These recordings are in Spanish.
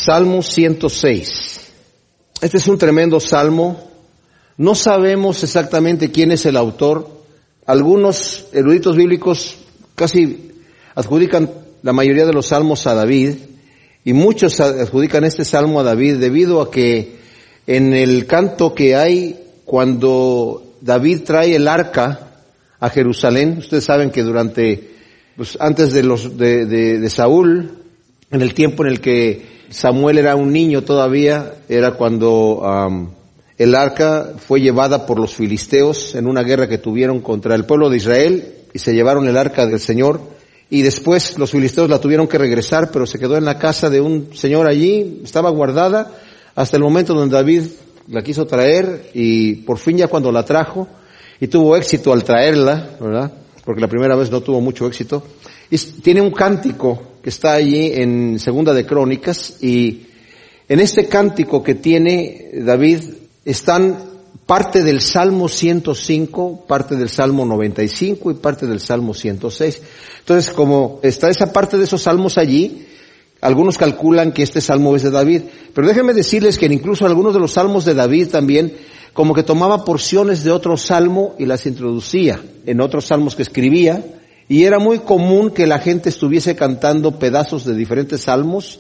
Salmo 106. Este es un tremendo salmo. No sabemos exactamente quién es el autor. Algunos eruditos bíblicos casi adjudican la mayoría de los salmos a David, y muchos adjudican este salmo a David debido a que en el canto que hay cuando David trae el arca a Jerusalén, ustedes saben que antes de Saúl, en el tiempo en el que Samuel era un niño todavía, era cuando el arca fue llevada por los filisteos en una guerra que tuvieron contra el pueblo de Israel, y se llevaron el arca del Señor, y después los filisteos la tuvieron que regresar, pero se quedó en la casa de un señor allí, estaba guardada hasta el momento donde David la quiso traer, y por fin ya cuando la trajo, y tuvo éxito al traerla, ¿verdad? Porque la primera vez no tuvo mucho éxito. Y tiene un cántico que está allí en Segunda de Crónicas, y en este cántico que tiene David están parte del Salmo 105, parte del Salmo 95 y parte del Salmo 106. Entonces, como está esa parte de esos salmos allí, algunos calculan que este salmo es de David. Pero déjenme decirles que incluso algunos de los salmos de David también, como que tomaba porciones de otro salmo y las introducía en otros salmos que escribía, y era muy común que la gente estuviese cantando pedazos de diferentes salmos.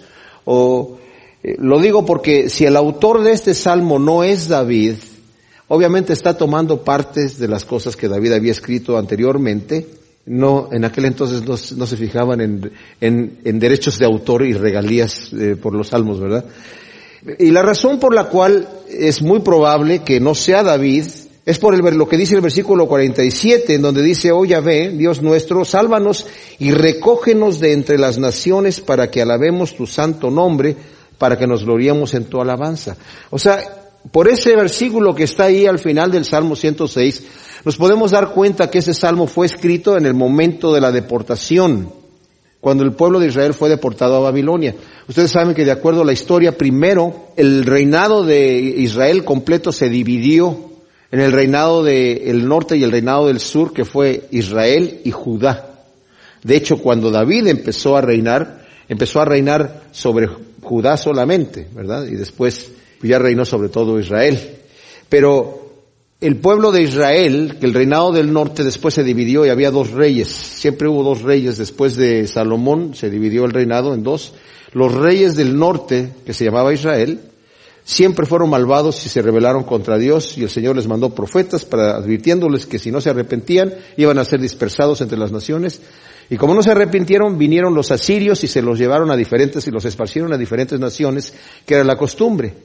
Lo digo porque si el autor de este salmo no es David, obviamente está tomando partes de las cosas que David había escrito anteriormente. No, en aquel entonces no se fijaban en derechos de autor y regalías por los salmos, ¿verdad? Y la razón por la cual es muy probable que no sea David es por lo que dice el versículo 47, en donde dice: Oh Yahvé, Dios nuestro, sálvanos y recógenos de entre las naciones para que alabemos tu santo nombre, para que nos gloriemos en tu alabanza. O sea, por ese versículo que está ahí al final del Salmo 106, nos podemos dar cuenta que ese salmo fue escrito en el momento de la deportación, cuando el pueblo de Israel fue deportado a Babilonia. Ustedes saben que de acuerdo a la historia, primero el reinado de Israel completo se dividió en el reinado del norte y el reinado del sur, que fue Israel y Judá. De hecho, cuando David empezó a reinar sobre Judá solamente, ¿verdad? Y después ya reinó sobre todo Israel. Pero el pueblo de Israel, que el reinado del norte después se dividió y había dos reyes. Siempre hubo dos reyes. Después de Salomón se dividió el reinado en dos. Los reyes del norte, que se llamaba Israel, siempre fueron malvados y se rebelaron contra Dios, y el Señor les mandó profetas advirtiéndoles que si no se arrepentían iban a ser dispersados entre las naciones. Y como no se arrepintieron, vinieron los asirios y se los llevaron y los esparcieron a diferentes naciones, que era la costumbre.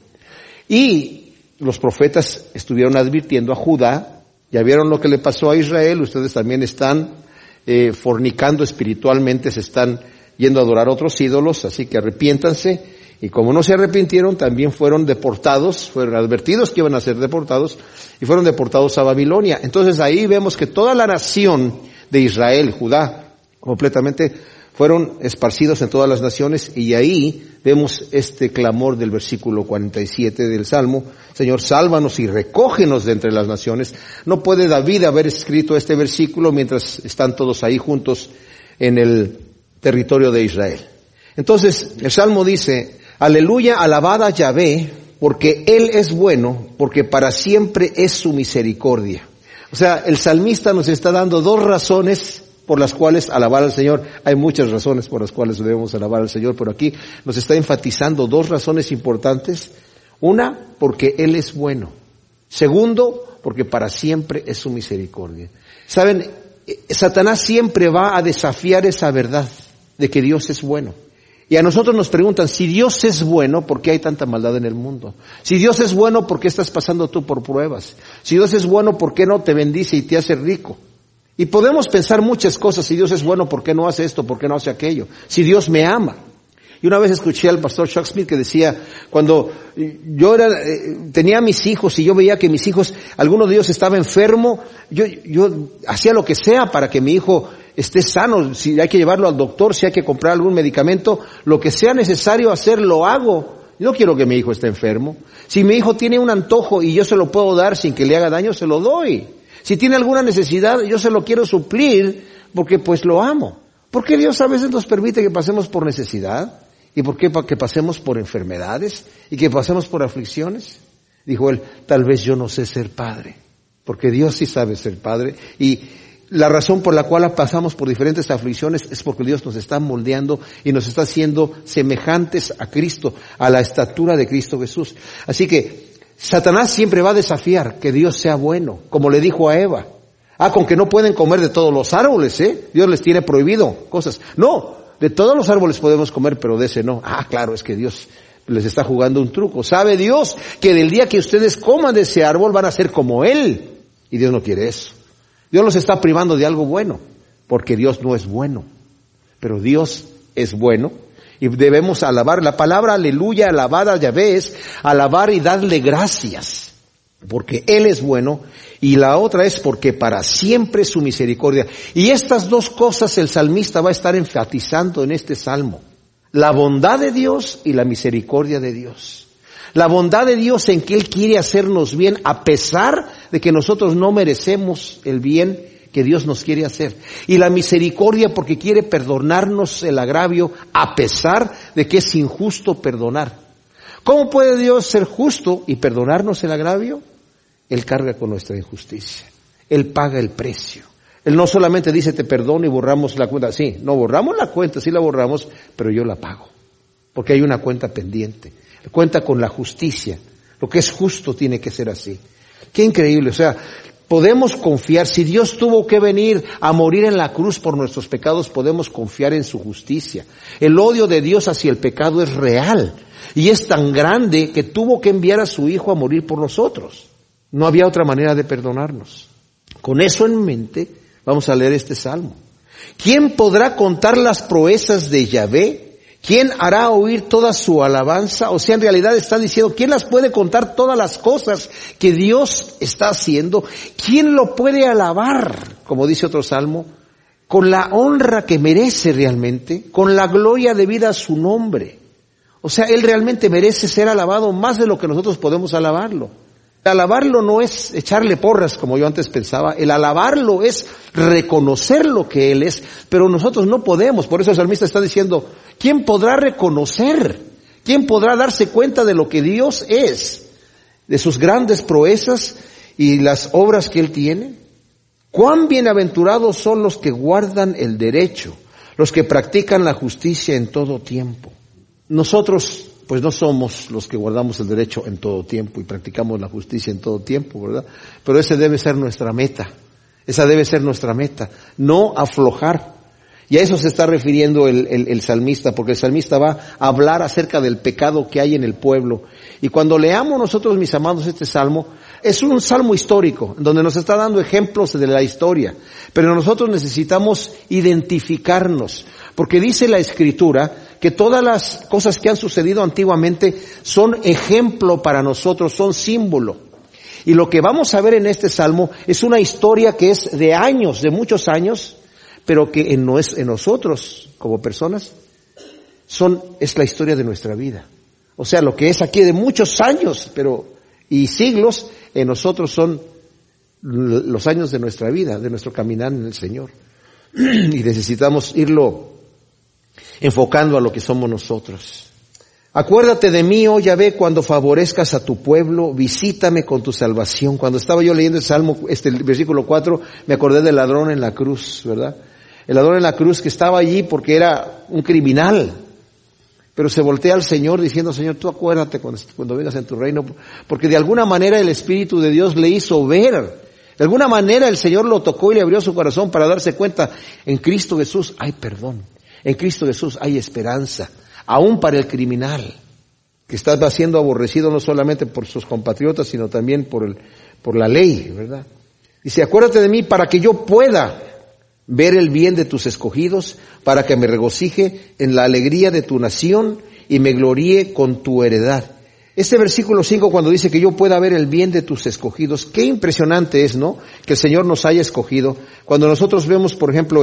Y los profetas estuvieron advirtiendo a Judá: ya vieron lo que le pasó a Israel, ustedes también están fornicando espiritualmente, se están yendo a adorar otros ídolos, así que arrepiéntanse. Y como no se arrepintieron, también fueron deportados, fueron advertidos que iban a ser deportados, y fueron deportados a Babilonia. Entonces ahí vemos que toda la nación de Israel, Judá, completamente fueron esparcidos en todas las naciones, y ahí vemos este clamor del versículo 47 del Salmo: Señor, sálvanos y recógenos de entre las naciones. No puede David haber escrito este versículo mientras están todos ahí juntos en el territorio de Israel. Entonces el Salmo dice: Aleluya, alabad a Yahvé, porque Él es bueno, porque para siempre es su misericordia. O sea, el salmista nos está dando dos razones por las cuales alabar al Señor. Hay muchas razones por las cuales debemos alabar al Señor, pero aquí nos está enfatizando dos razones importantes. Una, porque Él es bueno. Segundo, porque para siempre es su misericordia. Saben, Satanás siempre va a desafiar esa verdad de que Dios es bueno. Y a nosotros nos preguntan: si Dios es bueno, ¿por qué hay tanta maldad en el mundo? Si Dios es bueno, ¿por qué estás pasando tú por pruebas? Si Dios es bueno, ¿por qué no te bendice y te hace rico? Y podemos pensar muchas cosas: si Dios es bueno, ¿por qué no hace esto? ¿Por qué no hace aquello? Si Dios me ama. Y una vez escuché al pastor Chuck Smith que decía: cuando yo tenía mis hijos y yo veía que mis hijos, alguno de ellos estaba enfermo, yo hacía lo que sea para que mi hijo esté sano. Si hay que llevarlo al doctor, si hay que comprar algún medicamento, lo que sea necesario hacer, lo hago. Yo no quiero que mi hijo esté enfermo. Si mi hijo tiene un antojo y yo se lo puedo dar sin que le haga daño, se lo doy. Si tiene alguna necesidad, yo se lo quiero suplir porque pues lo amo. ¿Por qué Dios a veces nos permite que pasemos por necesidad? ¿Y por qué? Para que pasemos por enfermedades y que pasemos por aflicciones. Dijo él, tal vez yo no sé ser padre, porque Dios sí sabe ser padre. Y la razón por la cual pasamos por diferentes aflicciones es porque Dios nos está moldeando y nos está haciendo semejantes a Cristo, a la estatura de Cristo Jesús. Así que Satanás siempre va a desafiar que Dios sea bueno, como le dijo a Eva. Con que no pueden comer de todos los árboles, Dios les tiene prohibido cosas. No, de todos los árboles podemos comer, pero de ese no. Claro, es que Dios les está jugando un truco. Sabe Dios que del día que ustedes coman de ese árbol van a ser como Él. Y Dios no quiere eso. Dios los está privando de algo bueno, porque Dios no es bueno. Pero Dios es bueno y debemos alabar. La palabra aleluya, alabar a Yahvé es alabar y darle gracias, porque Él es bueno. Y la otra es porque para siempre su misericordia. Y estas dos cosas el salmista va a estar enfatizando en este salmo. La bondad de Dios y la misericordia de Dios. La bondad de Dios en que Él quiere hacernos bien a pesar de que nosotros no merecemos el bien que Dios nos quiere hacer. Y la misericordia porque quiere perdonarnos el agravio a pesar de que es injusto perdonar. ¿Cómo puede Dios ser justo y perdonarnos el agravio? Él carga con nuestra injusticia. Él paga el precio. Él no solamente dice te perdono y borramos la cuenta. Sí, no borramos la cuenta, sí la borramos, pero yo la pago. Porque hay una cuenta pendiente. Cuenta con la justicia. Lo que es justo tiene que ser así. Qué increíble. O sea, podemos confiar. Si Dios tuvo que venir a morir en la cruz por nuestros pecados, podemos confiar en su justicia. El odio de Dios hacia el pecado es real. Y es tan grande que tuvo que enviar a su Hijo a morir por nosotros. No había otra manera de perdonarnos. Con eso en mente, vamos a leer este salmo. ¿Quién podrá contar las proezas de Yahvé? ¿Quién hará oír toda su alabanza? O sea, en realidad está diciendo, ¿quién las puede contar todas las cosas que Dios está haciendo? ¿Quién lo puede alabar? Como dice otro salmo, con la honra que merece realmente, con la gloria debida a su nombre. O sea, Él realmente merece ser alabado más de lo que nosotros podemos alabarlo. Alabarlo no es echarle porras, como yo antes pensaba. El alabarlo es reconocer lo que Él es, pero nosotros no podemos. Por eso el salmista está diciendo, ¿quién podrá reconocer? ¿Quién podrá darse cuenta de lo que Dios es? De sus grandes proezas y las obras que Él tiene. ¿Cuán bienaventurados son los que guardan el derecho, los que practican la justicia en todo tiempo? Nosotros pues no somos los que guardamos el derecho en todo tiempo y practicamos la justicia en todo tiempo, ¿verdad? Pero esa debe ser nuestra meta. Esa debe ser nuestra meta. No aflojar. Y a eso se está refiriendo el salmista, porque el salmista va a hablar acerca del pecado que hay en el pueblo. Y cuando leamos nosotros, mis amados, este salmo, es un salmo histórico, donde nos está dando ejemplos de la historia. Pero nosotros necesitamos identificarnos, porque dice la Escritura que todas las cosas que han sucedido antiguamente son ejemplo para nosotros, son símbolo. Y lo que vamos a ver en este salmo es una historia que es de años, de muchos años, pero que en nosotros como personas es la historia de nuestra vida. O sea, lo que es aquí de muchos años y siglos, en nosotros son los años de nuestra vida, de nuestro caminar en el Señor. Y necesitamos irlo enfocando a lo que somos nosotros. Acuérdate de mí, oh Yahvé, cuando favorezcas a tu pueblo, visítame con tu salvación. Cuando estaba yo leyendo el Salmo, el versículo 4, me acordé del ladrón en la cruz, ¿verdad? El ladrón en la cruz que estaba allí porque era un criminal, pero se voltea al Señor diciendo, Señor, tú acuérdate cuando vengas en tu reino, porque de alguna manera el Espíritu de Dios le hizo ver. De alguna manera el Señor lo tocó y le abrió su corazón para darse cuenta, en Cristo Jesús hay perdón. En Cristo Jesús hay esperanza, aún para el criminal, que está siendo aborrecido no solamente por sus compatriotas, sino también por la ley, ¿verdad? Dice, acuérdate de mí para que yo pueda ver el bien de tus escogidos, para que me regocije en la alegría de tu nación y me gloríe con tu heredad. Este versículo 5, cuando dice que yo pueda ver el bien de tus escogidos, qué impresionante es, ¿no? Que el Señor nos haya escogido. Cuando nosotros vemos, por ejemplo,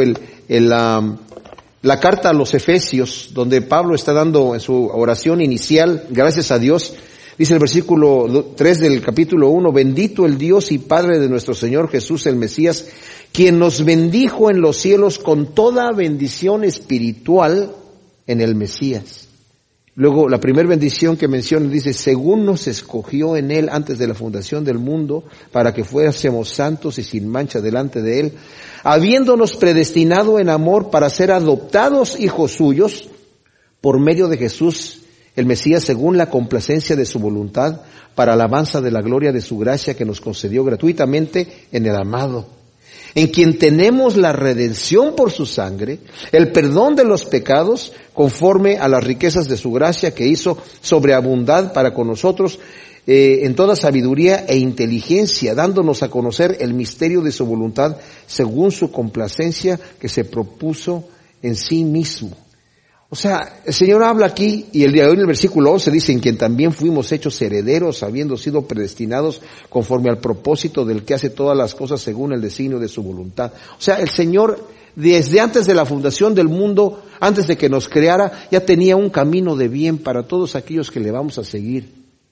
la carta a los Efesios, donde Pablo está dando en su oración inicial, gracias a Dios, dice el versículo 3 del capítulo 1, bendito el Dios y Padre de nuestro Señor Jesús el Mesías, quien nos bendijo en los cielos con toda bendición espiritual en el Mesías. Luego, la primera bendición que menciona dice, según nos escogió en Él antes de la fundación del mundo, para que fuésemos santos y sin mancha delante de Él, habiéndonos predestinado en amor para ser adoptados hijos suyos, por medio de Jesús, el Mesías, según la complacencia de su voluntad, para alabanza de la gloria de su gracia que nos concedió gratuitamente en el amado, en quien tenemos la redención por su sangre, el perdón de los pecados, conforme a las riquezas de su gracia que hizo sobreabundar para con nosotros en toda sabiduría e inteligencia, dándonos a conocer el misterio de su voluntad, según su complacencia que se propuso en sí mismo. O sea, el Señor habla aquí, y el día de hoy en el versículo 11 dice, en quien también fuimos hechos herederos, habiendo sido predestinados conforme al propósito del que hace todas las cosas según el designio de su voluntad. O sea, el Señor, desde antes de la fundación del mundo, antes de que nos creara, ya tenía un camino de bien para todos aquellos que le vamos a seguir.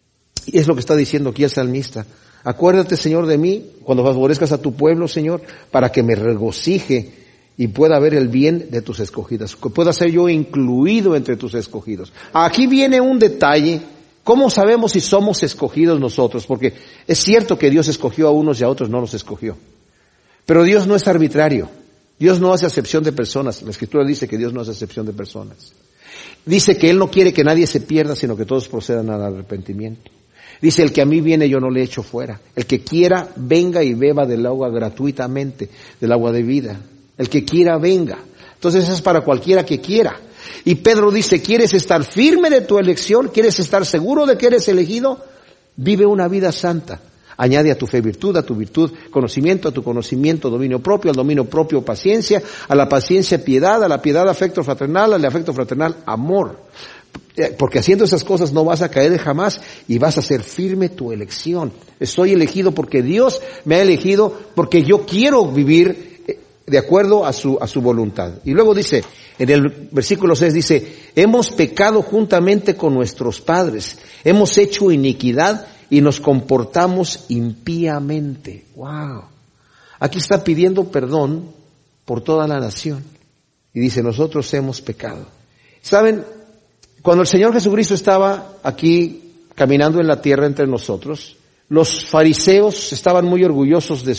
Y es lo que está diciendo aquí el salmista. Acuérdate, Señor, de mí, cuando favorezcas a tu pueblo, Señor, para que me regocije y pueda ver el bien de tus escogidos, que pueda ser yo incluido entre tus escogidos. Aquí viene un detalle, ¿cómo sabemos si somos escogidos nosotros? Porque es cierto que Dios escogió a unos y a otros no los escogió. Pero Dios no es arbitrario, Dios no hace acepción de personas, la Escritura dice que Dios no hace acepción de personas. Dice que Él no quiere que nadie se pierda, sino que todos procedan al arrepentimiento. Dice, el que a mí viene yo no le echo fuera. El que quiera, venga y beba del agua gratuitamente, del agua de vida. El que quiera, venga. Entonces es para cualquiera que quiera. Y Pedro dice, ¿quieres estar firme de tu elección? ¿Quieres estar seguro de que eres elegido? Vive una vida santa. Añade a tu fe virtud, a tu virtud conocimiento, a tu conocimiento dominio propio, al dominio propio paciencia, a la paciencia piedad, a la piedad afecto fraternal, al afecto fraternal amor. Porque haciendo esas cosas no vas a caer jamás y vas a ser firme tu elección. Estoy elegido porque Dios me ha elegido, porque yo quiero vivir de acuerdo a su voluntad. Y luego dice, en el versículo 6 dice, hemos pecado juntamente con nuestros padres, hemos hecho iniquidad y nos comportamos impíamente. Wow. Aquí está pidiendo perdón por toda la nación. Y dice, nosotros hemos pecado. ¿Saben? Cuando el Señor Jesucristo estaba aquí caminando en la tierra entre nosotros, los fariseos estaban muy orgullosos de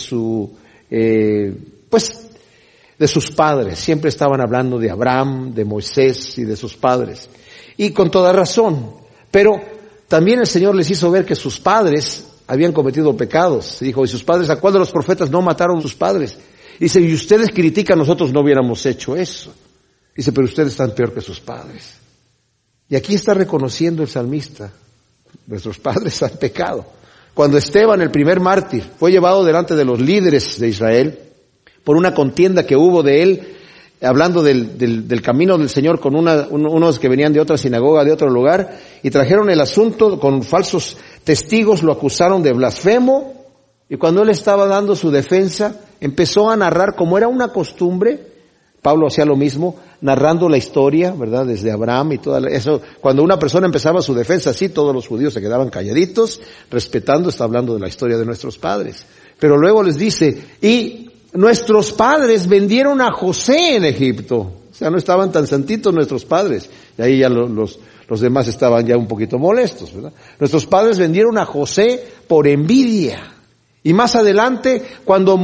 de sus padres. Siempre estaban hablando de Abraham, de Moisés y de sus padres. Y con toda razón. Pero también el Señor les hizo ver que sus padres habían cometido pecados. Dijo, ¿y sus padres? ¿A cuál de los profetas no mataron a sus padres? Dice, y ustedes critican, nosotros no hubiéramos hecho eso. Dice, pero ustedes están peor que sus padres. Y aquí está reconociendo el salmista, nuestros padres han pecado. Cuando Esteban, el primer mártir, fue llevado delante de los líderes de Israel, por una contienda que hubo de él, hablando del camino del Señor con unos que venían de otra sinagoga, de otro lugar, y trajeron el asunto con falsos testigos, lo acusaron de blasfemo, y cuando él estaba dando su defensa, empezó a narrar como era una costumbre. Pablo hacía lo mismo, narrando la historia, ¿verdad? Desde Abraham y todo eso. Cuando una persona empezaba su defensa así, todos los judíos se quedaban calladitos, respetando, está hablando de la historia de nuestros padres. Pero luego les dice, y nuestros padres vendieron a José en Egipto. O sea, no estaban tan santitos nuestros padres. Y ahí ya los demás estaban ya un poquito molestos, ¿verdad? Nuestros padres vendieron a José por envidia. Y más adelante, cuando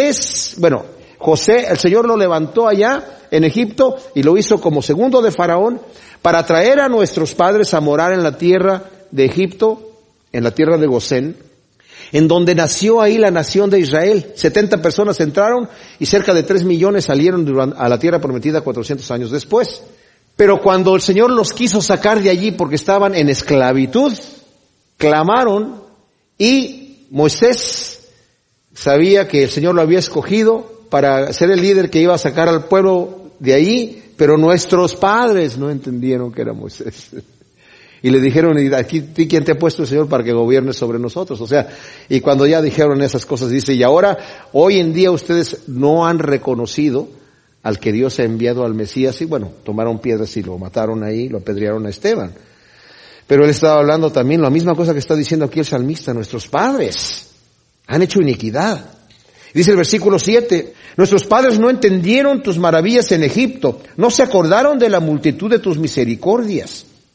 José, el Señor lo levantó allá en Egipto y lo hizo como segundo de Faraón para traer a nuestros padres a morar en la tierra de Egipto, en la tierra de Gosén, en donde nació ahí la nación de Israel. 70 personas entraron y cerca de 3 millones salieron a la tierra prometida 400 años después. Pero cuando el Señor los quiso sacar de allí porque estaban en esclavitud, clamaron y Moisés sabía que el Señor lo había escogido para ser el líder que iba a sacar al pueblo de allí, pero nuestros padres no entendieron que era Moisés. Y le dijeron, ¿y aquí quién te ha puesto el Señor para que gobiernes sobre nosotros? O sea, y cuando ya dijeron esas cosas, dice, y ahora, hoy en día ustedes no han reconocido al que Dios ha enviado al Mesías, y bueno, tomaron piedras y lo mataron ahí, lo apedrearon a Esteban. Pero él estaba hablando también la misma cosa que está diciendo aquí el salmista, nuestros padres han hecho iniquidad. Dice el versículo 7, nuestros padres no entendieron tus maravillas en Egipto, no se acordaron de la multitud de tus misericordias.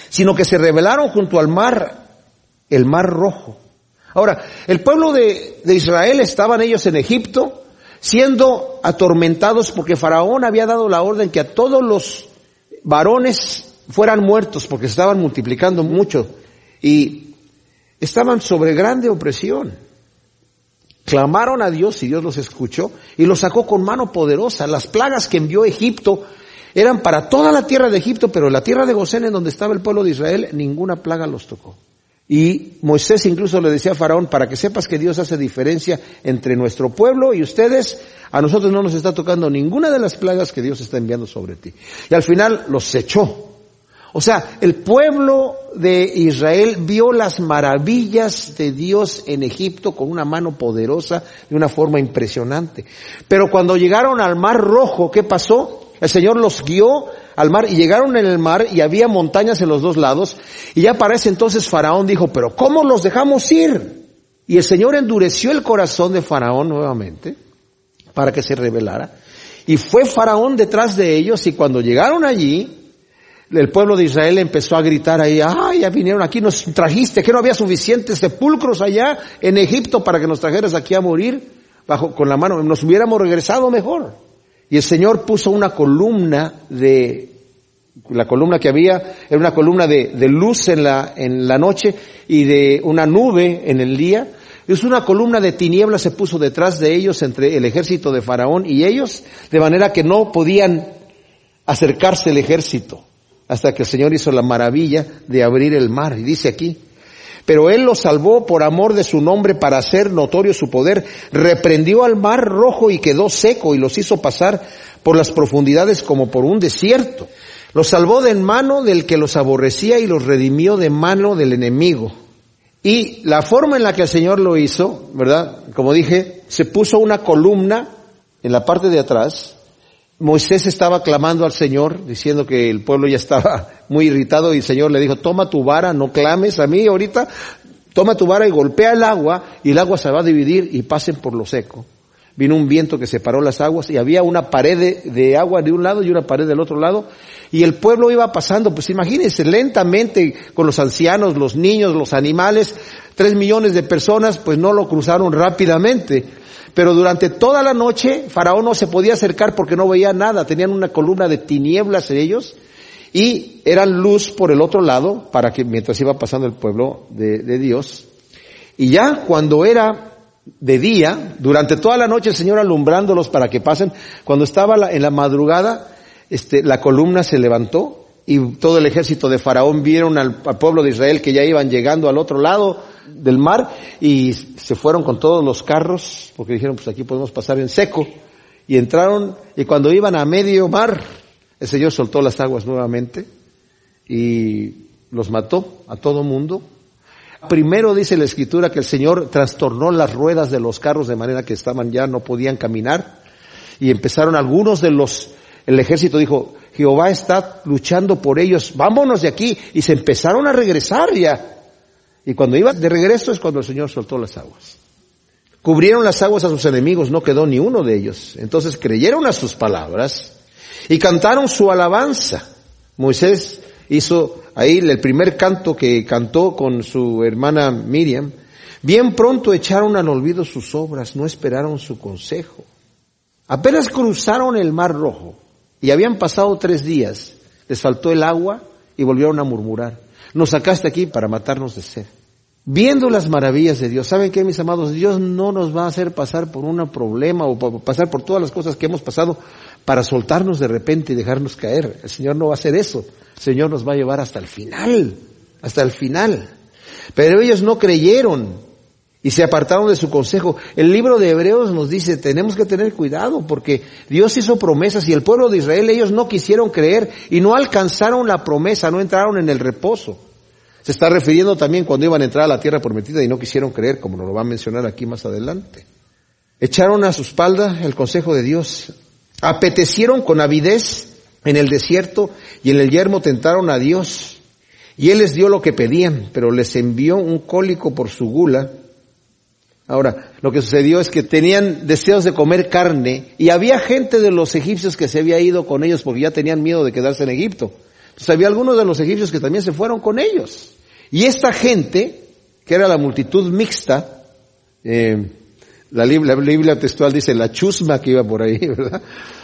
sino que se rebelaron junto al mar, el Mar Rojo. Ahora, el pueblo de Israel, estaban ellos en Egipto, siendo atormentados porque Faraón había dado la orden que a todos los varones fueran muertos porque se estaban multiplicando mucho y estaban sobre grande opresión. Clamaron a Dios y Dios los escuchó y los sacó con mano poderosa. Las plagas que envió Egipto eran para toda la tierra de Egipto, pero en la tierra de Gosén, en donde estaba el pueblo de Israel, ninguna plaga los tocó. Y Moisés incluso le decía a Faraón, para que sepas que Dios hace diferencia entre nuestro pueblo y ustedes, a nosotros no nos está tocando ninguna de las plagas que Dios está enviando sobre ti. Y al final los echó. O sea, el pueblo de Israel vio las maravillas de Dios en Egipto con una mano poderosa, de una forma impresionante. Pero cuando llegaron al Mar Rojo, ¿qué pasó? El Señor los guió al mar y llegaron en el mar y había montañas en los dos lados. Y ya para ese entonces Faraón dijo, pero ¿cómo los dejamos ir? Y el Señor endureció el corazón de Faraón nuevamente para que se rebelara. Y fue Faraón detrás de ellos y cuando llegaron allí, el pueblo de Israel empezó a gritar ahí, ya vinieron aquí, nos trajiste, que no había suficientes sepulcros allá en Egipto para que nos trajeras aquí a morir con la mano, nos hubiéramos regresado mejor. Y el Señor puso una columna la columna que había, era una columna de luz en la noche y de una nube en el día. Es una columna de tinieblas se puso detrás de ellos entre el ejército de Faraón y ellos, de manera que no podían acercarse el ejército. Hasta que el Señor hizo la maravilla de abrir el mar. Y dice aquí, pero Él los salvó por amor de su nombre para hacer notorio su poder. Reprendió al Mar Rojo y quedó seco y los hizo pasar por las profundidades como por un desierto. Los salvó de en mano del que los aborrecía y los redimió de mano del enemigo. Y la forma en la que el Señor lo hizo, ¿verdad? Como dije, se puso una columna en la parte de atrás. Moisés estaba clamando al Señor, diciendo que el pueblo ya estaba muy irritado y el Señor le dijo, toma tu vara, no clames a mí ahorita, toma tu vara y golpea el agua y el agua se va a dividir y pasen por lo seco. Vino un viento que separó las aguas y había una pared de agua de un lado y una pared del otro lado y el pueblo iba pasando, pues imagínense, lentamente con los ancianos, los niños, los animales, 3 millones de personas, pues no lo cruzaron rápidamente. Pero durante toda la noche Faraón no se podía acercar porque no veía nada. Tenían una columna de tinieblas ellos y eran luz por el otro lado para que mientras iba pasando el pueblo de Dios. Y ya cuando era de día, durante toda la noche el Señor alumbrándolos para que pasen, cuando estaba en la madrugada, la columna se levantó y todo el ejército de Faraón vieron al pueblo de Israel que ya iban llegando al otro lado del mar y se fueron con todos los carros porque dijeron pues aquí podemos pasar en seco y entraron y cuando iban a medio mar el Señor soltó las aguas nuevamente y los mató a todo mundo. Primero dice la Escritura que el Señor trastornó las ruedas de los carros de manera que no podían caminar y empezaron el ejército dijo, Jehová está luchando por ellos, vámonos de aquí y se empezaron a regresar ya. Y cuando iba de regreso es cuando el Señor soltó las aguas. Cubrieron las aguas a sus enemigos, no quedó ni uno de ellos. Entonces creyeron a sus palabras y cantaron su alabanza. Moisés hizo ahí el primer canto que cantó con su hermana Miriam. Bien pronto echaron al olvido sus obras, no esperaron su consejo. Apenas cruzaron el Mar Rojo y habían pasado 3 días, les faltó el agua y volvieron a murmurar. Nos sacaste aquí para matarnos de sed. Viendo las maravillas de Dios, ¿saben qué, mis amados? Dios no nos va a hacer pasar por un problema o pasar por todas las cosas que hemos pasado para soltarnos de repente y dejarnos caer. El Señor no va a hacer eso. El Señor nos va a llevar hasta el final. Pero ellos no creyeron y se apartaron de su consejo. El libro de Hebreos nos dice, tenemos que tener cuidado porque Dios hizo promesas y el pueblo de Israel, ellos no quisieron creer y no alcanzaron la promesa, no entraron en el reposo. Se está refiriendo también cuando iban a entrar a la tierra prometida y no quisieron creer, como nos lo va a mencionar aquí más adelante. Echaron a su espalda el consejo de Dios, apetecieron con avidez en el desierto y en el yermo tentaron a Dios. Y Él les dio lo que pedían, pero les envió un cólico por su gula. Ahora, lo que sucedió es que tenían deseos de comer carne y había gente de los egipcios que se había ido con ellos porque ya tenían miedo de quedarse en Egipto. Entonces había algunos de los egipcios que también se fueron con ellos. Y esta gente, que era la multitud mixta, la Biblia textual dice la chusma que iba por ahí, ¿verdad?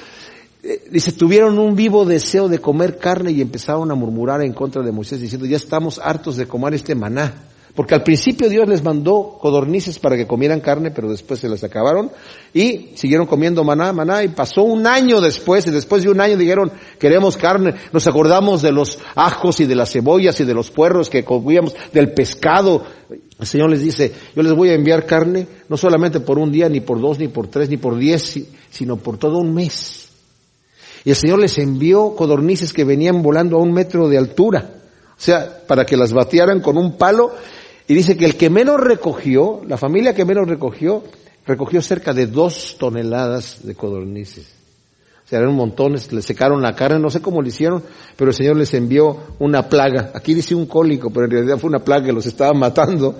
Dice, tuvieron un vivo deseo de comer carne y empezaron a murmurar en contra de Moisés diciendo, ya estamos hartos de comer este maná. Porque al principio Dios les mandó codornices para que comieran carne, pero después se las acabaron y siguieron comiendo maná, y pasó un año después, y después de un año dijeron, queremos carne, nos acordamos de los ajos y de las cebollas y de los puerros que comíamos, del pescado. El Señor les dice, yo les voy a enviar carne, no solamente por un día, ni por 2, ni por 3, ni por 10, sino por todo un mes. Y el Señor les envió codornices que venían volando a 1 metro de altura, o sea, para que las batearan con un palo. Y dice que el que menos recogió, la familia que menos recogió cerca de 2 toneladas de codornices. O sea, eran montones, le secaron la carne, no sé cómo lo hicieron, pero el Señor les envió una plaga. Aquí dice un cólico, pero en realidad fue una plaga que los estaba matando.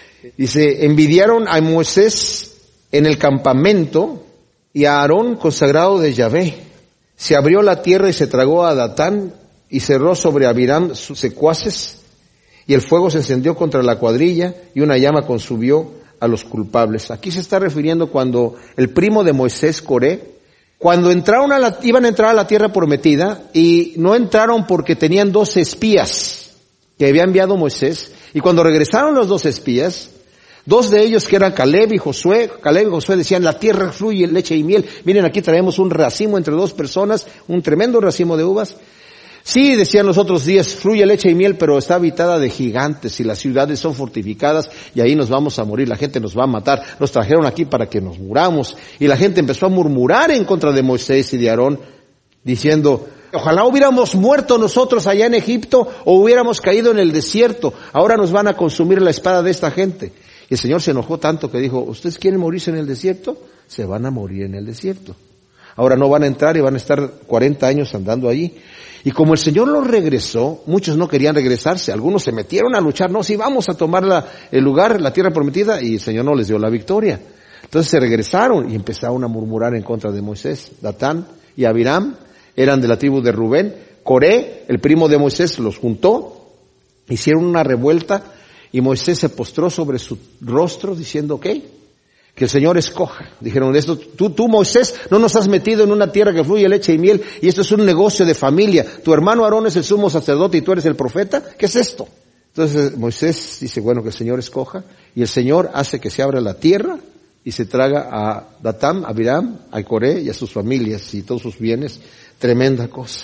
Dice, envidiaron a Moisés en el campamento y a Aarón consagrado de Yahvé. Se abrió la tierra y se tragó a Datán y cerró sobre Abiram sus secuaces. Y el fuego se encendió contra la cuadrilla y una llama consumió a los culpables. Aquí se está refiriendo cuando el primo de Moisés, Coré, cuando iban a entrar a la tierra prometida y no entraron porque tenían 2 espías que había enviado Moisés. Y cuando regresaron los 2 espías, 2 de ellos que eran Caleb y Josué decían, la tierra fluye leche y miel. Miren, aquí traemos un racimo entre 2 personas, un tremendo racimo de uvas. Sí, decían los otros días, fluye leche y miel, pero está habitada de gigantes y las ciudades son fortificadas y ahí nos vamos a morir, la gente nos va a matar. Nos trajeron aquí para que nos muramos. Y la gente empezó a murmurar en contra de Moisés y de Aarón, diciendo, ojalá hubiéramos muerto nosotros allá en Egipto o hubiéramos caído en el desierto. Ahora nos van a consumir la espada de esta gente. Y el Señor se enojó tanto que dijo, ¿ustedes quieren morirse en el desierto? Se van a morir en el desierto. Ahora no van a entrar y van a estar 40 años andando allí. Y como el Señor los regresó, muchos no querían regresarse. Algunos se metieron a luchar. No, sí, vamos a tomar el lugar, la tierra prometida. Y el Señor no les dio la victoria. Entonces se regresaron y empezaron a murmurar en contra de Moisés. Datán y Abiram eran de la tribu de Rubén. Coré, el primo de Moisés, los juntó. Hicieron una revuelta y Moisés se postró sobre su rostro diciendo, ¿qué? Que el Señor escoja. Dijeron, tú Moisés, no nos has metido en una tierra que fluye leche y miel, y esto es un negocio de familia. Tu hermano Aarón es el sumo sacerdote y tú eres el profeta. ¿Qué es esto? Entonces Moisés dice, bueno, que el Señor escoja, y el Señor hace que se abra la tierra y se traga a Datán, a Abiram, a Coré y a sus familias y todos sus bienes. Tremenda cosa.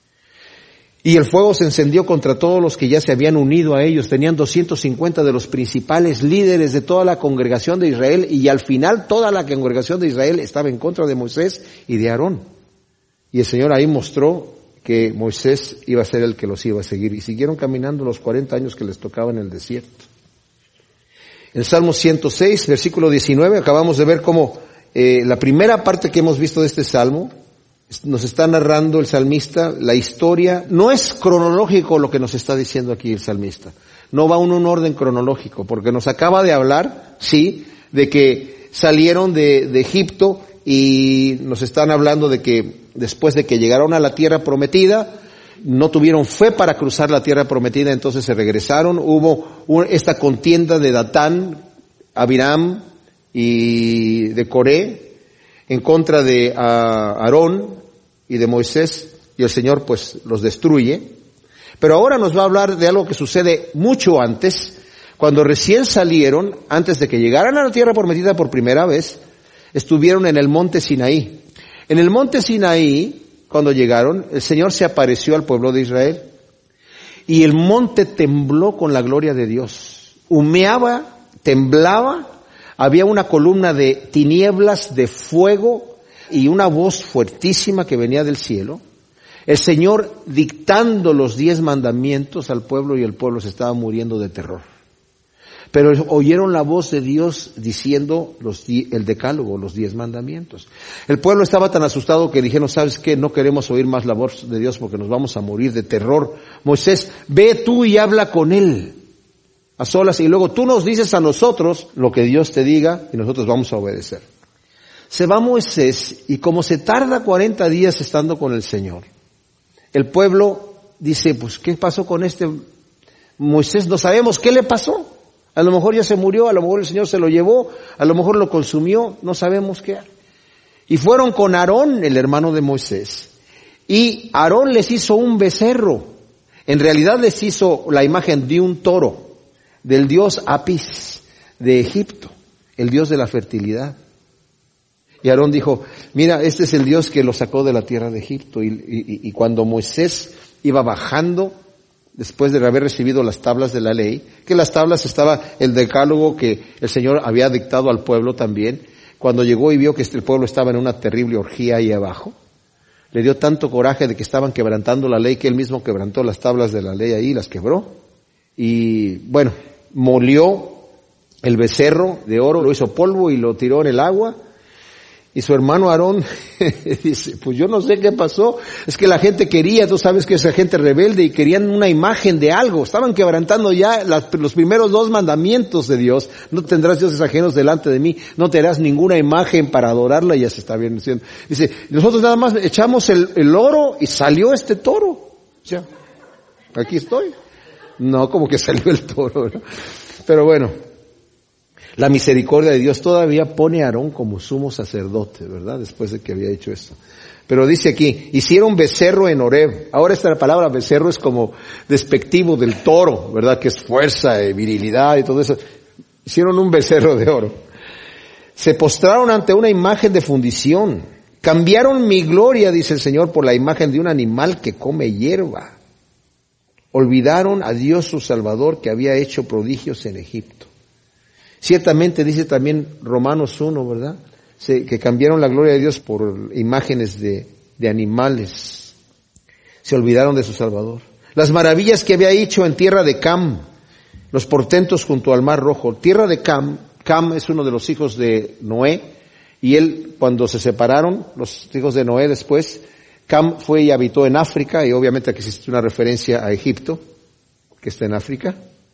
Y el fuego se encendió contra todos los que ya se habían unido a ellos. Tenían 250 de los principales líderes de toda la congregación de Israel, y al final toda la congregación de Israel estaba en contra de Moisés y de Aarón. Y el Señor ahí mostró que Moisés iba a ser el que los iba a seguir. Y siguieron caminando los 40 años que les tocaba en el desierto. En Salmo 106, versículo 19, acabamos de ver cómo la primera parte que hemos visto de este Salmo, nos está narrando el salmista la historia. No es cronológico lo que nos está diciendo aquí el salmista. No va en un orden cronológico, porque nos acaba de hablar, sí, de que salieron de Egipto y nos están hablando de que después de que llegaron a la tierra prometida, no tuvieron fe para cruzar la tierra prometida, entonces se regresaron. Hubo esta contienda de Datán, Abiram y de Coré en contra de Aarón y de Moisés, y el Señor pues los destruye. Pero ahora nos va a hablar de algo que sucede mucho antes, cuando recién salieron, antes de que llegaran a la tierra prometida por primera vez, estuvieron en el monte Sinaí. En el monte Sinaí, cuando llegaron, el Señor se apareció al pueblo de Israel, y el monte tembló con la gloria de Dios. Humeaba, temblaba, había una columna de tinieblas, de fuego, y una voz fuertísima que venía del cielo. El Señor dictando los 10 mandamientos al pueblo, y el pueblo se estaba muriendo de terror. Pero oyeron la voz de Dios diciendo el decálogo, los 10 mandamientos. El pueblo estaba tan asustado que dijeron, ¿sabes qué? No queremos oír más la voz de Dios porque nos vamos a morir de terror. Moisés, ve tú y habla con él a solas, y luego tú nos dices a nosotros lo que Dios te diga y nosotros vamos a obedecer. Se va Moisés, y como se tarda 40 días estando con el Señor, el pueblo dice, pues, ¿qué pasó con este Moisés? No sabemos qué le pasó. A lo mejor ya se murió, a lo mejor el Señor se lo llevó, a lo mejor lo consumió, no sabemos qué. Y fueron con Aarón, el hermano de Moisés, y Aarón les hizo un becerro. En realidad les hizo la imagen de un toro, del dios Apis de Egipto, el dios de la fertilidad. Y Aarón dijo, mira, este es el Dios que lo sacó de la tierra de Egipto. Y cuando Moisés iba bajando, después de haber recibido las tablas de la ley, que las tablas estaba el decálogo que el Señor había dictado al pueblo también, cuando llegó y vio que el pueblo estaba en una terrible orgía ahí abajo, le dio tanto coraje de que estaban quebrantando la ley que él mismo quebrantó las tablas de la ley ahí, las quebró. Y bueno, molió el becerro de oro, lo hizo polvo y lo tiró en el agua. Y su hermano Aarón dice, pues yo no sé qué pasó, es que la gente quería, tú sabes que esa gente rebelde y querían una imagen de algo, estaban quebrantando ya los primeros 2 mandamientos de Dios, no tendrás dioses ajenos delante de mí, no te harás ninguna imagen para adorarla, y ya se está bien diciendo. Dice, nosotros nada más echamos el oro y salió este toro, o sea, aquí estoy. No, como que salió el toro, ¿no? Pero bueno. La misericordia de Dios todavía pone a Aarón como sumo sacerdote, ¿verdad? Después de que había hecho esto. Pero dice aquí, hicieron becerro en Horeb. Ahora esta palabra becerro es como despectivo del toro, ¿verdad? Que es fuerza, virilidad y todo eso. Hicieron un becerro de oro. Se postraron ante una imagen de fundición. Cambiaron mi gloria, dice el Señor, por la imagen de un animal que come hierba. Olvidaron a Dios su Salvador, que había hecho prodigios en Egipto. Ciertamente dice también Romanos 1, ¿verdad? Que cambiaron la gloria de Dios por imágenes de animales. Se olvidaron de su Salvador. Las maravillas que había hecho en tierra de Cam, los portentos junto al Mar Rojo. Tierra de Cam es uno de los hijos de Noé, y él, cuando se separaron, los hijos de Noé después, Cam fue y habitó en África, y obviamente aquí existe una referencia a Egipto, que está en África.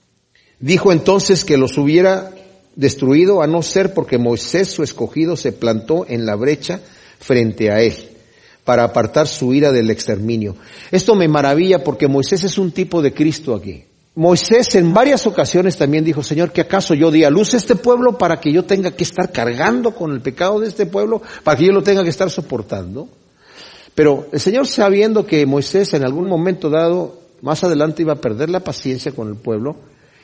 Dijo entonces que los hubiera destruido, a no ser porque Moisés, su escogido, se plantó en la brecha frente a él, para apartar su ira del exterminio. Esto me maravilla porque Moisés es un tipo de Cristo aquí. Moisés en varias ocasiones también dijo, Señor, ¿que acaso yo di a luz a este pueblo para que yo tenga que estar cargando con el pecado de este pueblo, para que yo lo tenga que estar soportando? Pero el Señor, sabiendo que Moisés en algún momento dado, más adelante iba a perder la paciencia con el pueblo,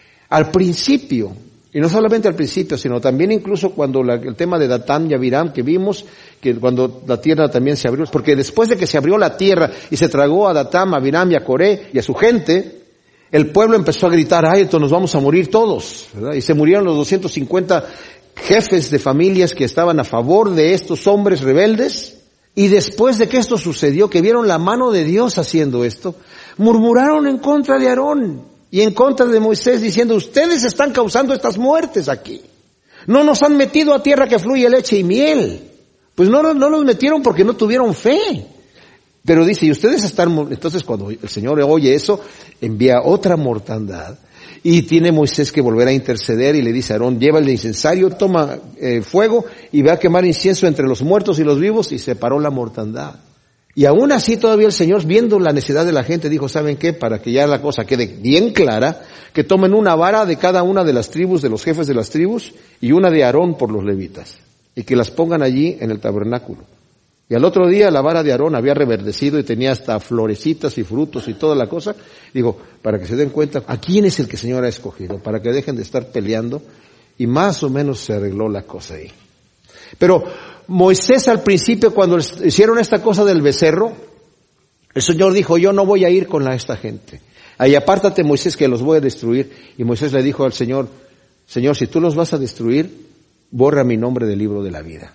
al principio, y no solamente al principio, sino también incluso cuando el tema de Datán y Abiram que vimos, que cuando la tierra también se abrió, porque después de que se abrió la tierra y se tragó a Datán, a Abiram y a Coré y a su gente, el pueblo empezó a gritar, ay, entonces nos vamos a morir todos, ¿verdad? Y se murieron los 250 jefes de familias que estaban a favor de estos hombres rebeldes. Y después de que esto sucedió, que vieron la mano de Dios haciendo esto, murmuraron en contra de Aarón y en contra de Moisés, diciendo, ustedes están causando estas muertes aquí. No nos han metido a tierra que fluye leche y miel. Pues no nos metieron porque no tuvieron fe. Pero dice, y ustedes están... Entonces cuando el Señor oye eso, envía otra mortandad. Y tiene Moisés que volver a interceder y le dice a Aarón, lleva el incensario, toma fuego y ve a quemar incienso entre los muertos y los vivos, y separó la mortandad. Y aún así todavía el Señor, viendo la necesidad de la gente, dijo, ¿saben qué? Para que ya la cosa quede bien clara, que tomen una vara de cada una de las tribus, de los jefes de las tribus, y una de Aarón por los levitas, y que las pongan allí en el tabernáculo. Y al otro día la vara de Aarón había reverdecido y tenía hasta florecitas y frutos y toda la cosa. Digo, para que se den cuenta a quién es el que el Señor ha escogido, para que dejen de estar peleando, y más o menos se arregló la cosa ahí. Pero Moisés al principio, cuando hicieron esta cosa del becerro, el Señor dijo, yo no voy a ir con esta gente. Ahí apártate, Moisés, que los voy a destruir. Y Moisés le dijo al Señor, Señor, si tú los vas a destruir, borra mi nombre del libro de la vida.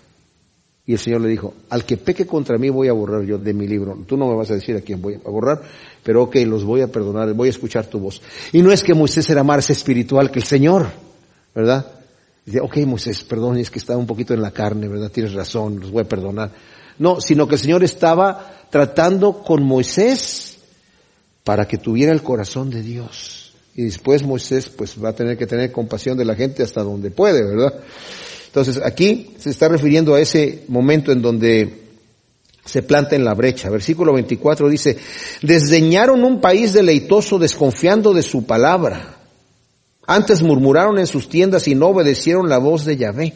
Y el Señor le dijo, al que peque contra mí voy a borrar yo de mi libro. Tú no me vas a decir a quién voy a borrar, pero ok, los voy a perdonar, voy a escuchar tu voz. Y no es que Moisés era más espiritual que el Señor, ¿verdad? Dice, ok, Moisés, perdón, es que estaba un poquito en la carne, ¿verdad? Tienes razón, los voy a perdonar. No, sino que el Señor estaba tratando con Moisés para que tuviera el corazón de Dios. Y después Moisés pues va a tener que tener compasión de la gente hasta donde puede, ¿verdad? Entonces aquí se está refiriendo a ese momento en donde se planta en la brecha. Versículo 24 dice, desdeñaron un país deleitoso desconfiando de su palabra. Antes murmuraron en sus tiendas y no obedecieron la voz de Yahvé.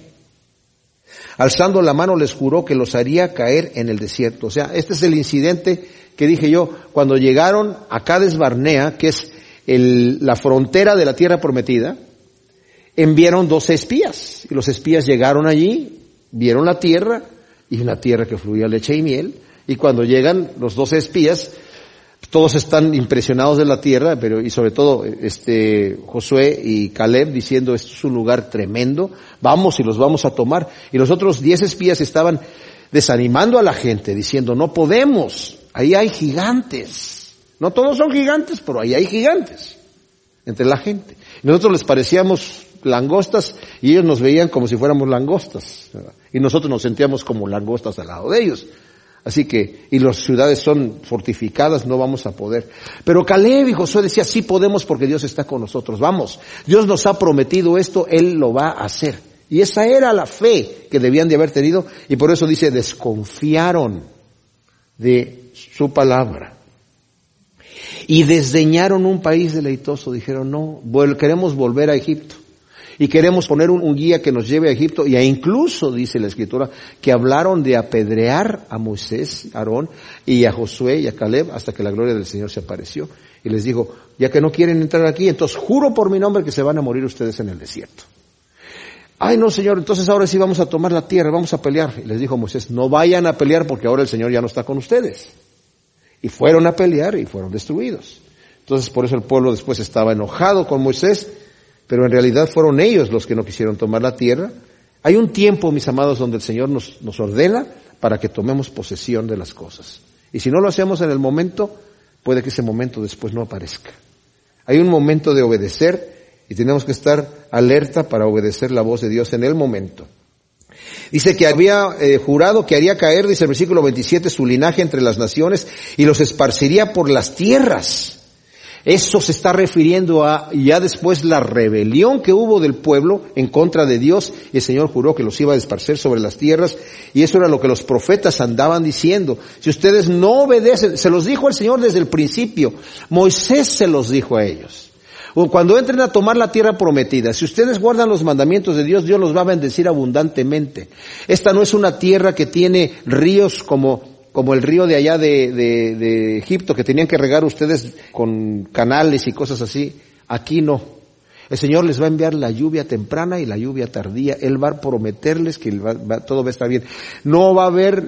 Alzando la mano les juró que los haría caer en el desierto. O sea, este es el incidente que dije yo, cuando llegaron a Cades Barnea, que es la frontera de la tierra prometida, enviaron 12 espías. Y los espías llegaron allí, vieron la tierra, y una tierra que fluía leche y miel. Y cuando llegan los 12 espías, todos están impresionados de la tierra, pero y sobre todo Josué y Caleb diciendo, esto es un lugar tremendo, vamos y los vamos a tomar. Y los otros 10 espías estaban desanimando a la gente, diciendo, no podemos, ahí hay gigantes. No todos son gigantes, pero ahí hay gigantes entre la gente. Y nosotros les parecíamos langostas y ellos nos veían como si fuéramos langostas, ¿verdad? Y nosotros nos sentíamos como langostas al lado de ellos. Así que, y las ciudades son fortificadas, no vamos a poder. Pero Caleb y Josué decían, sí podemos porque Dios está con nosotros, vamos. Dios nos ha prometido esto, Él lo va a hacer. Y esa era la fe que debían de haber tenido, y por eso dice, desconfiaron de su palabra. Y desdeñaron un país deleitoso, dijeron, no, queremos volver a Egipto. Y queremos poner un guía que nos lleve a Egipto, y incluso, dice la Escritura, que hablaron de apedrear a Moisés, a Aarón, y a Josué y a Caleb, hasta que la gloria del Señor se apareció. Y les dijo, ya que no quieren entrar aquí, entonces juro por mi nombre que se van a morir ustedes en el desierto. Ay, no, Señor, entonces ahora sí vamos a tomar la tierra, vamos a pelear. Y les dijo Moisés, no vayan a pelear porque ahora el Señor ya no está con ustedes. Y fueron a pelear y fueron destruidos. Entonces por eso el pueblo después estaba enojado con Moisés, pero en realidad fueron ellos los que no quisieron tomar la tierra. Hay un tiempo, mis amados, donde el Señor nos ordena para que tomemos posesión de las cosas. Y si no lo hacemos en el momento, puede que ese momento después no aparezca. Hay un momento de obedecer y tenemos que estar alerta para obedecer la voz de Dios en el momento. Dice que había jurado que haría caer, dice el versículo 27, su linaje entre las naciones y los esparciría por las tierras. Eso se está refiriendo a ya después la rebelión que hubo del pueblo en contra de Dios, y el Señor juró que los iba a esparcer sobre las tierras, y eso era lo que los profetas andaban diciendo. Si ustedes no obedecen, se los dijo el Señor desde el principio, Moisés se los dijo a ellos. Cuando entren a tomar la tierra prometida, si ustedes guardan los mandamientos de Dios, Dios los va a bendecir abundantemente. Esta no es una tierra que tiene ríos como el río de allá de Egipto, que tenían que regar ustedes con canales y cosas así. Aquí no. El Señor les va a enviar la lluvia temprana y la lluvia tardía. Él va a prometerles que todo va a estar bien. No va a haber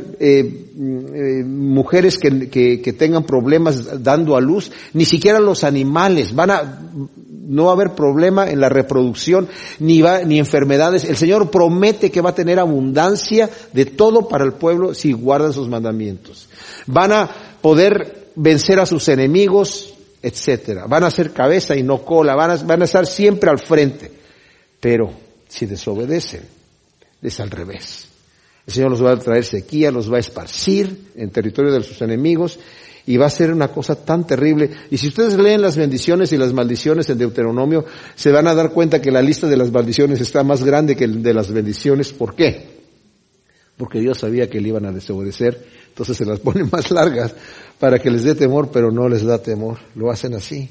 mujeres que tengan problemas dando a luz, ni siquiera los animales. No va a haber problema en la reproducción, ni enfermedades. El Señor promete que va a tener abundancia de todo para el pueblo si guardan sus mandamientos. Van a poder vencer a sus enemigos, etcétera. Van a ser cabeza y no cola, van a estar siempre al frente. Pero si desobedecen, es al revés. El Señor los va a traer sequía, los va a esparcir en territorio de sus enemigos, y va a ser una cosa tan terrible. Y si ustedes leen las bendiciones y las maldiciones en Deuteronomio, se van a dar cuenta que la lista de las maldiciones está más grande que el de las bendiciones. ¿Por qué? Porque Dios sabía que le iban a desobedecer, entonces se las pone más largas para que les dé temor, pero no les da temor. Lo hacen así.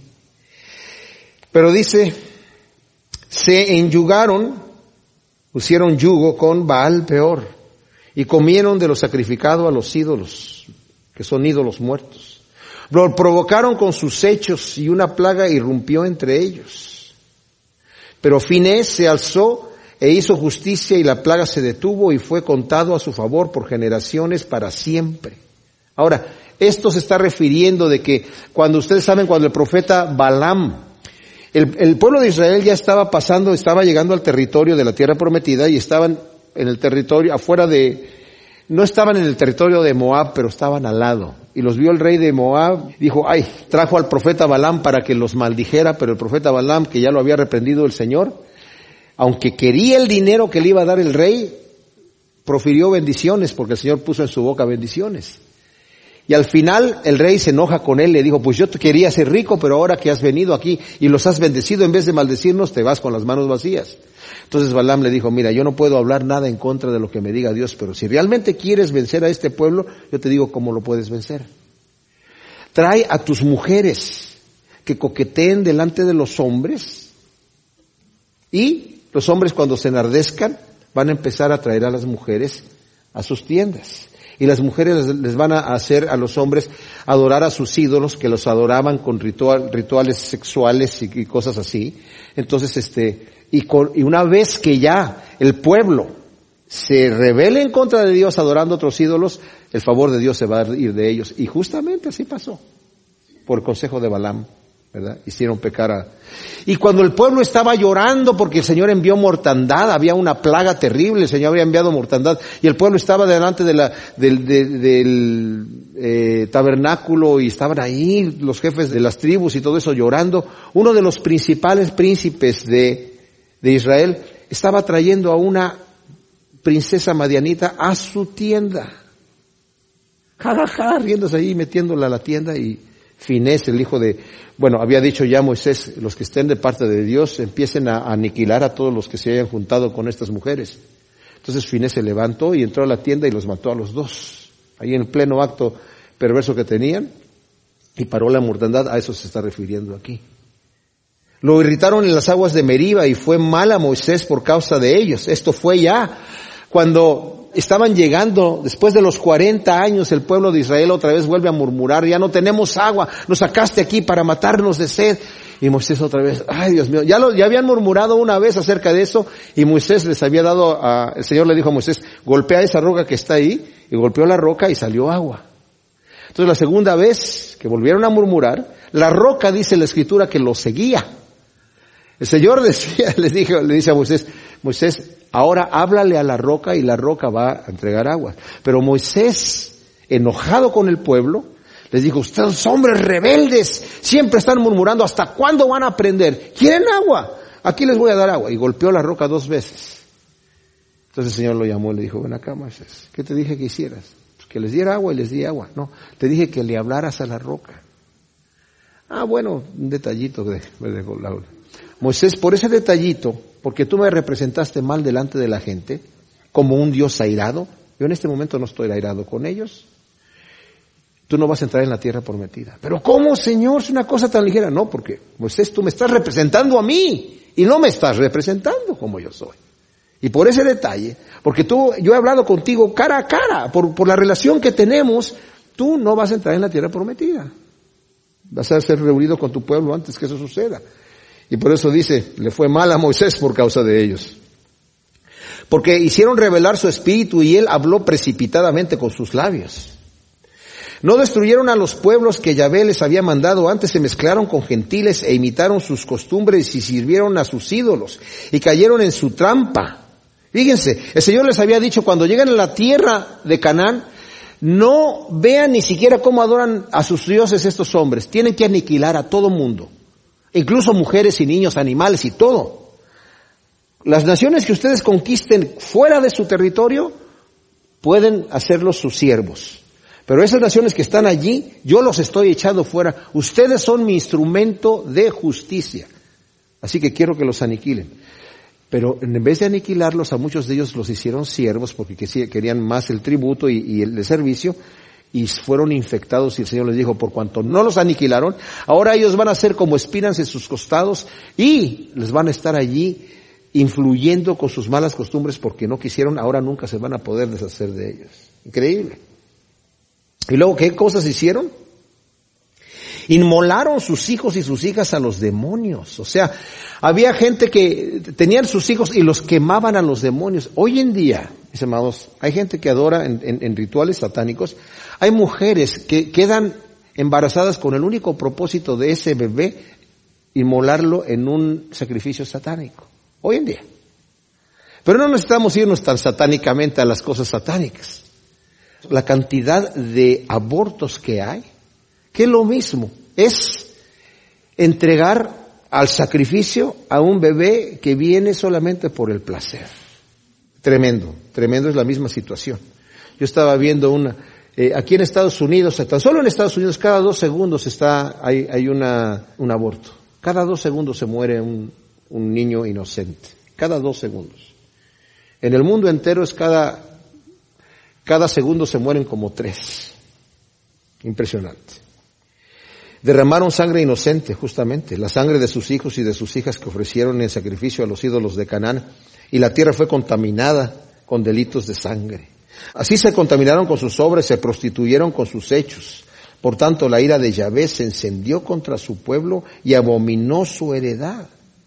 Pero dice, se enyugaron, pusieron yugo con Baal Peor, y comieron de lo sacrificado a los ídolos, que son ídolos muertos. Lo provocaron con sus hechos y una plaga irrumpió entre ellos. Pero Finés se alzó e hizo justicia y la plaga se detuvo y fue contado a su favor por generaciones para siempre. Ahora, esto se está refiriendo de que cuando el profeta Balaam, el pueblo de Israel ya estaba llegando al territorio de la tierra prometida y estaban en el territorio, no estaban en el territorio de Moab, pero estaban al lado. Y los vio el rey de Moab, dijo, trajo al profeta Balaam para que los maldijera, pero el profeta Balaam, que ya lo había reprendido el Señor, aunque quería el dinero que le iba a dar el rey, profirió bendiciones, porque el Señor puso en su boca bendiciones. Y al final el rey se enoja con él, le dijo, pues yo te quería ser rico, pero ahora que has venido aquí y los has bendecido, en vez de maldecirnos, te vas con las manos vacías. Entonces Balaam le dijo, mira, yo no puedo hablar nada en contra de lo que me diga Dios, pero si realmente quieres vencer a este pueblo, yo te digo cómo lo puedes vencer. Trae a tus mujeres que coqueteen delante de los hombres, y los hombres cuando se enardezcan van a empezar a traer a las mujeres a sus tiendas. Y las mujeres les van a hacer a los hombres adorar a sus ídolos, que los adoraban con rituales sexuales y cosas así. Entonces, y una vez que ya el pueblo se rebele en contra de Dios adorando a otros ídolos, el favor de Dios se va a ir de ellos. Y justamente así pasó, por el consejo de Balaam, ¿verdad? Hicieron pecar Y cuando el pueblo estaba llorando porque el Señor envió mortandad, había una plaga terrible, el Señor había enviado mortandad, y el pueblo estaba delante del tabernáculo, y estaban ahí los jefes de las tribus y todo eso llorando, uno de los principales príncipes de Israel estaba trayendo a una princesa madianita a su tienda. Riéndose ahí, metiéndola a la tienda, y Finés, el hijo había dicho ya Moisés, los que estén de parte de Dios empiecen a aniquilar a todos los que se hayan juntado con estas mujeres. Entonces Finés se levantó y entró a la tienda y los mató a los dos, ahí en pleno acto perverso que tenían, y paró la mortandad. A eso se está refiriendo aquí. Lo irritaron en las aguas de Meriba y fue mal a Moisés por causa de ellos. Esto fue ya cuando estaban llegando, después de los 40 años, el pueblo de Israel otra vez vuelve a murmurar, ya no tenemos agua, nos sacaste aquí para matarnos de sed. Y Moisés otra vez, ay Dios mío, ya habían murmurado una vez acerca de eso, y Moisés les había el Señor le dijo a Moisés, golpea esa roca que está ahí, y golpeó la roca y salió agua. Entonces la segunda vez que volvieron a murmurar, la roca, dice la Escritura, que los seguía. El Señor le dice a Moisés, ahora háblale a la roca y la roca va a entregar agua. Pero Moisés, enojado con el pueblo, les dijo, ustedes son hombres rebeldes, siempre están murmurando, ¿hasta cuándo van a aprender? ¿Quieren agua? Aquí les voy a dar agua. Y golpeó la roca 2 veces. Entonces el Señor lo llamó y le dijo, ven acá, Moisés, ¿qué te dije que hicieras? Pues que les diera agua, y les di agua. No, te dije que le hablaras a la roca. Bueno, un detallito me dejó Laura. Moisés, por ese detallito, porque tú me representaste mal delante de la gente, como un Dios airado, yo en este momento no estoy airado con ellos, tú no vas a entrar en la tierra prometida. Pero ¿cómo, Señor? Es una cosa tan ligera. No, porque Moisés, tú me estás representando a mí, y no me estás representando como yo soy. Y por ese detalle, porque yo he hablado contigo cara a cara, por la relación que tenemos, tú no vas a entrar en la tierra prometida. Vas a ser reunido con tu pueblo antes que eso suceda. Y por eso dice, le fue mal a Moisés por causa de ellos. Porque hicieron revelar su espíritu y él habló precipitadamente con sus labios. No destruyeron a los pueblos que Yahvé les había mandado, antes se mezclaron con gentiles e imitaron sus costumbres y sirvieron a sus ídolos y cayeron en su trampa. Fíjense, el Señor les había dicho, cuando lleguen a la tierra de Canaán, no vean ni siquiera cómo adoran a sus dioses estos hombres, tienen que aniquilar a todo mundo. Incluso mujeres y niños, animales y todo. Las naciones que ustedes conquisten fuera de su territorio pueden hacerlos sus siervos. Pero esas naciones que están allí, yo los estoy echando fuera. Ustedes son mi instrumento de justicia. Así que quiero que los aniquilen. Pero en vez de aniquilarlos, a muchos de ellos los hicieron siervos porque querían más el tributo y el servicio. Y fueron infectados, y el Señor les dijo, por cuanto no los aniquilaron, ahora ellos van a ser como espinas en sus costados y les van a estar allí influyendo con sus malas costumbres porque no quisieron, ahora nunca se van a poder deshacer de ellos. Increíble. Y luego, ¿qué cosas hicieron? Inmolaron sus hijos y sus hijas a los demonios. O sea, había gente que tenían sus hijos y los quemaban a los demonios. Hoy en día, mis amados, hay gente que adora en rituales satánicos. Hay mujeres que quedan embarazadas con el único propósito de ese bebé inmolarlo en un sacrificio satánico. Hoy en día. Pero no necesitamos irnos tan satánicamente a las cosas satánicas. La cantidad de abortos que hay, que es lo mismo, es entregar al sacrificio a un bebé que viene solamente por el placer. Tremendo, tremendo es la misma situación. Yo estaba viendo Aquí en Estados Unidos, tan solo en Estados Unidos, cada 2 segundos hay un aborto. Cada 2 segundos se muere un niño inocente. Cada 2 segundos. En el mundo entero es cada segundo se mueren como 3. Impresionante. Derramaron sangre inocente, justamente, la sangre de sus hijos y de sus hijas que ofrecieron en sacrificio a los ídolos de Canaán, y la tierra fue contaminada con delitos de sangre. Así se contaminaron con sus obras, se prostituyeron con sus hechos. Por tanto, la ira de Yahvé se encendió contra su pueblo y abominó su heredad.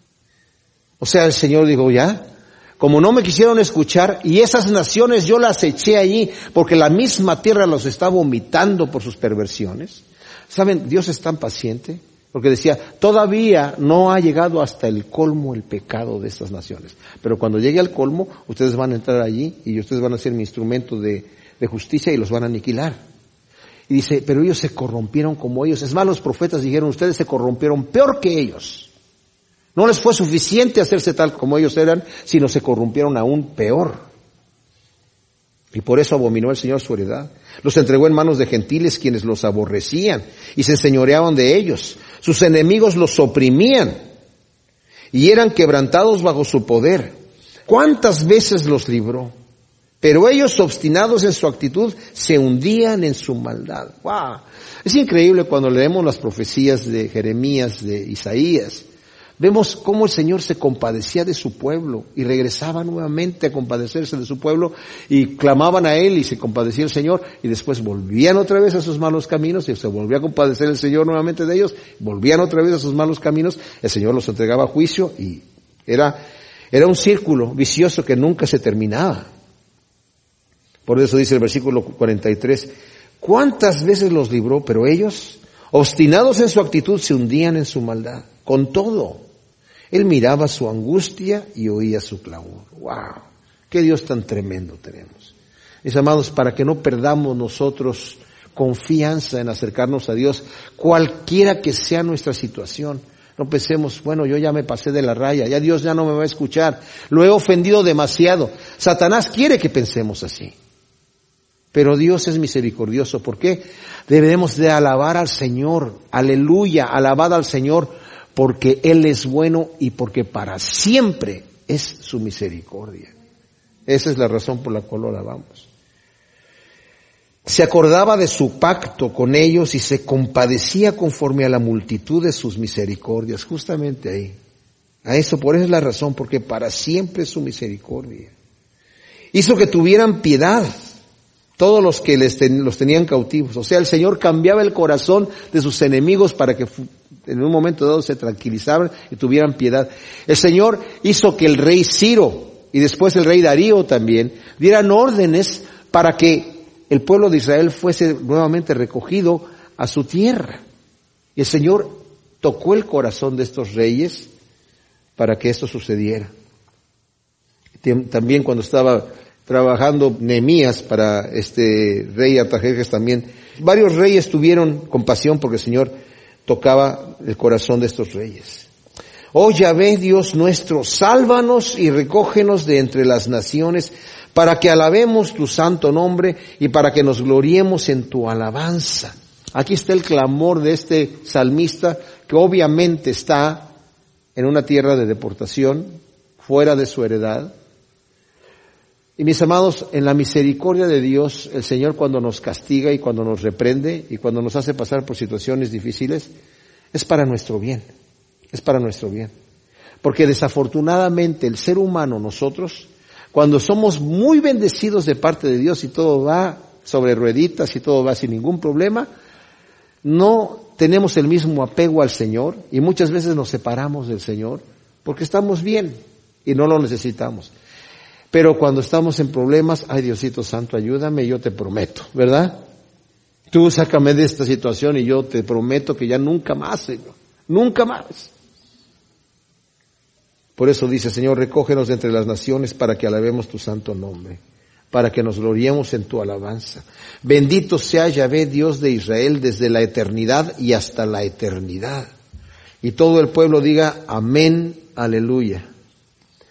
O sea, el Señor dijo, ya, como no me quisieron escuchar, y esas naciones yo las eché allí, porque la misma tierra los está vomitando por sus perversiones. ¿Saben? Dios es tan paciente, porque decía, todavía no ha llegado hasta el colmo el pecado de estas naciones. Pero cuando llegue al colmo, ustedes van a entrar allí, y ustedes van a ser mi instrumento de justicia y los van a aniquilar. Y dice, pero ellos se corrompieron como ellos. Es más, los profetas dijeron, ustedes se corrompieron peor que ellos. No les fue suficiente hacerse tal como ellos eran, sino se corrompieron aún peor. Y por eso abominó el Señor su heredad. Los entregó en manos de gentiles quienes los aborrecían y se enseñoreaban de ellos. Sus enemigos los oprimían y eran quebrantados bajo su poder. ¿Cuántas veces los libró? Pero ellos, obstinados en su actitud, se hundían en su maldad. ¡Wow! Es increíble cuando leemos las profecías de Jeremías, de Isaías. Vemos cómo el Señor se compadecía de su pueblo y regresaba nuevamente a compadecerse de su pueblo y clamaban a Él y se compadecía el Señor y después volvían otra vez a sus malos caminos y se volvía a compadecer el Señor nuevamente de ellos, volvían otra vez a sus malos caminos, el Señor los entregaba a juicio y era un círculo vicioso que nunca se terminaba. Por eso dice el versículo 43, ¿cuántas veces los libró? Pero ellos, obstinados en su actitud, se hundían en su maldad. Con todo, Él miraba su angustia y oía su clamor. ¡Wow! ¡Qué Dios tan tremendo tenemos! Mis amados, para que no perdamos nosotros confianza en acercarnos a Dios, cualquiera que sea nuestra situación, no pensemos, bueno, yo ya me pasé de la raya, ya Dios ya no me va a escuchar, lo he ofendido demasiado. Satanás quiere que pensemos así. Pero Dios es misericordioso. ¿Por qué? Debemos de alabar al Señor. Aleluya, alabad al Señor, porque Él es bueno y porque para siempre es su misericordia. Esa es la razón por la cual lo alabamos. Se acordaba de su pacto con ellos y se compadecía conforme a la multitud de sus misericordias. Justamente ahí. Por eso es la razón, porque para siempre es su misericordia. Hizo que tuvieran piedad todos los que los tenían cautivos. O sea, el Señor cambiaba el corazón de sus enemigos para que en un momento dado se tranquilizaran y tuvieran piedad. El Señor hizo que el rey Ciro y después el rey Darío también dieran órdenes para que el pueblo de Israel fuese nuevamente recogido a su tierra. Y el Señor tocó el corazón de estos reyes para que esto sucediera. También cuando estaba trabajando Nehemías para este rey Artajerjes también, varios reyes tuvieron compasión porque el Señor tocaba el corazón de estos reyes. Oh Yahvé, Dios nuestro, sálvanos y recógenos de entre las naciones para que alabemos tu santo nombre y para que nos gloriemos en tu alabanza. Aquí está el clamor de este salmista que obviamente está en una tierra de deportación, fuera de su heredad. Y mis amados, en la misericordia de Dios, el Señor cuando nos castiga y cuando nos reprende y cuando nos hace pasar por situaciones difíciles, es para nuestro bien, es para nuestro bien. Porque desafortunadamente el ser humano, nosotros, cuando somos muy bendecidos de parte de Dios y todo va sobre rueditas y todo va sin ningún problema, no tenemos el mismo apego al Señor y muchas veces nos separamos del Señor porque estamos bien y no lo necesitamos. Pero cuando estamos en problemas, ay Diosito Santo, ayúdame, yo te prometo, ¿verdad? Tú sácame de esta situación y yo te prometo que ya nunca más, Señor, nunca más. Por eso dice, Señor, recógenos de entre las naciones para que alabemos tu santo nombre, para que nos gloriemos en tu alabanza. Bendito sea Yahvé, Dios de Israel, desde la eternidad y hasta la eternidad. Y todo el pueblo diga, amén, aleluya.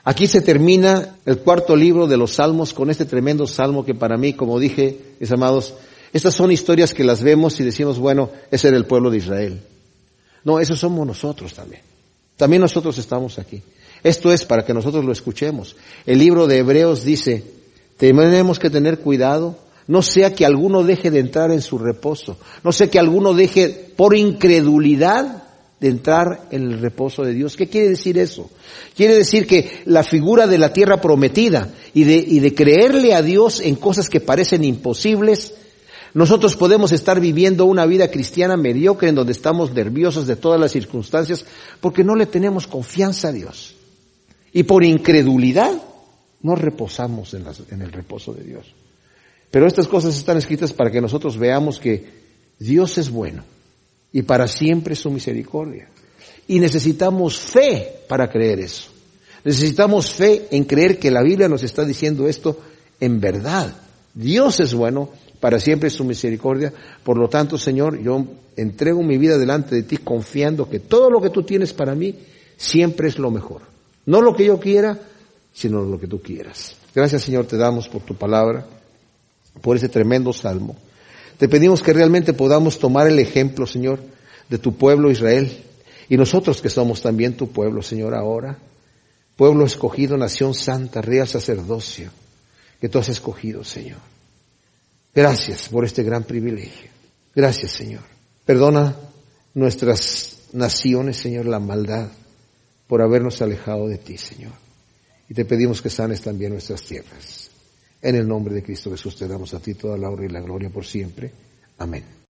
Aquí se termina el cuarto libro de los Salmos con este tremendo salmo que para mí, como dije, mis amados, estas son historias que las vemos y decimos, bueno, ese era el pueblo de Israel. No, esos somos nosotros también. También nosotros estamos aquí. Esto es para que nosotros lo escuchemos. El libro de Hebreos dice, tenemos que tener cuidado, no sea que alguno deje de entrar en su reposo, no sea que alguno deje por incredulidad de entrar en el reposo de Dios. ¿Qué quiere decir eso? Quiere decir que la figura de la tierra prometida y de creerle a Dios en cosas que parecen imposibles, nosotros podemos estar viviendo una vida cristiana mediocre en donde estamos nerviosos de todas las circunstancias porque no le tenemos confianza a Dios. Y por incredulidad no reposamos en el reposo de Dios. Pero estas cosas están escritas para que nosotros veamos que Dios es bueno y para siempre su misericordia. Y necesitamos fe para creer eso. Necesitamos fe en creer que la Biblia nos está diciendo esto en verdad. Dios es bueno, para siempre su misericordia. Por lo tanto, Señor, yo entrego mi vida delante de ti confiando que todo lo que tú tienes para mí siempre es lo mejor. No lo que yo quiera, sino lo que tú quieras. Gracias, Señor, te damos por tu palabra, por ese tremendo salmo. Te pedimos que realmente podamos tomar el ejemplo, Señor, de tu pueblo Israel y nosotros que somos también tu pueblo, Señor, ahora. Pueblo escogido, nación santa, real sacerdocio, que tú has escogido, Señor. Gracias por este gran privilegio. Gracias, Señor. Perdona nuestras naciones, Señor, la maldad por habernos alejado de ti, Señor. Y te pedimos que sanes también nuestras tierras. En el nombre de Cristo Jesús te damos a ti toda la honra y la gloria por siempre. Amén.